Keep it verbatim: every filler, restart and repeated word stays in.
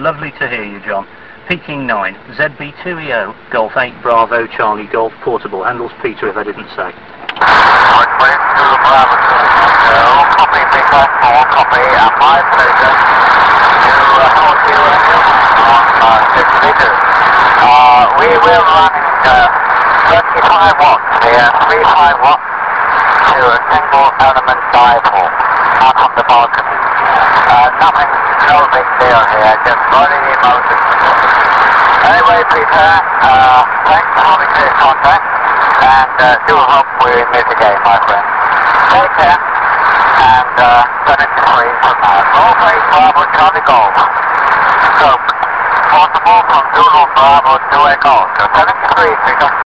Lovely to hear you, John. Peking nine, Z B two E O, Golf eight Bravo Charlie Golf Portable. Handles Peter if I didn't say. Northwest to Bravo two, copy Peter, four copy, and my pleasure to uh, hold you and you on uh, six meters. Uh, we will run uh, thirty-five watts here, thirty-five watts to a single element dipole, not on the balcony. Uh, nothing, no big deal here, just body motion. Anyway, Peter, uh, thanks for the clear contact, and uh, do hope we meet again, my friend. Take care, and uh, seventy-three from now. Golf eight Bravo Charlie Golf. Stroke. Portable from Zulu Bravo to Echo. So seventy-three, Peter.